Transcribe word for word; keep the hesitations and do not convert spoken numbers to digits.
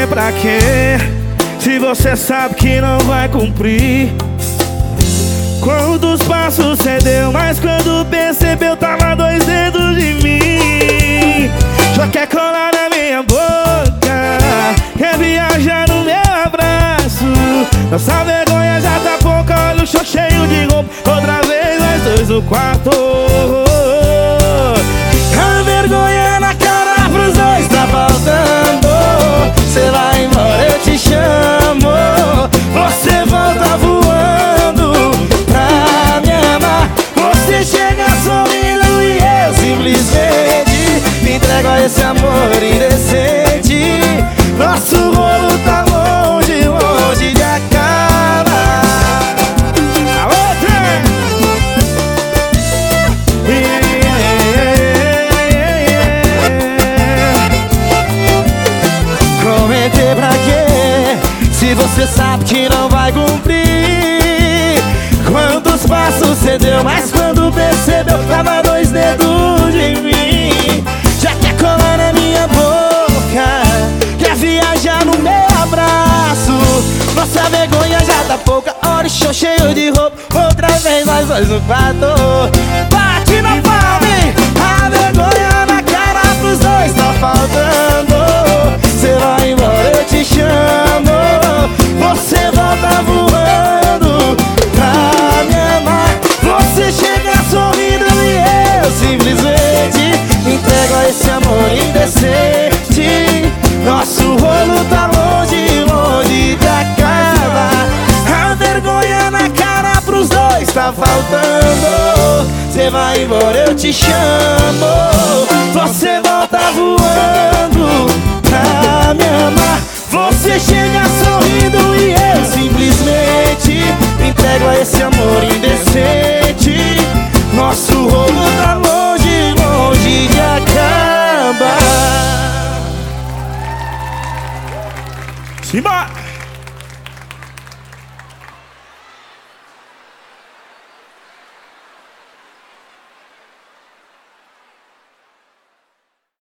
Prometer pra quê? Se você sabe que não vai cumprir. Quantos passos cê deu, mas quando percebeu tava dois dedos de mim. Já quer colar na minha boca, quer viajar no meu abraço. Nossa vergonha já tá pouca, olha o show cheio de roupa. Outra vez nós dois no quarto. A vergonha na cara pros dois tá faltando. Cê vai embora, eu te chamo. Você volta voando pra me amar. Você chega sorrindo e eu simplesmente me entrego a esse amor indecente. Nosso rolo tá longe, longe de acabar. A outra! Prometer pra quê? Se você sabe que não vai cumprir. Quantos passos cê deu, mas quando percebeu tava dois dedos de mim. Já quer colar na minha boca, quer viajar no meu abraço. Nossa vergonha já tá pouca, olha o show cheio de roupa. Outra vez nós dois no quarto. Bate na palma, a vergonha na cara pros dois tá faltando. Cê vai embora, eu te chamo. Você volta voando pra me amar. Você chega sorrindo e eu simplesmente me entrego a esse amor indecente. Nosso rolo tá longe, longe de acabar. A vergonha na cara pros dois tá faltando. Cê vai embora, eu te chamo. Você volta voando pra me amar. Você chega sorrindo e eu simplesmente me entrego a esse amor indecente. Nosso rolo tá longe, longe de acabar. Simbora!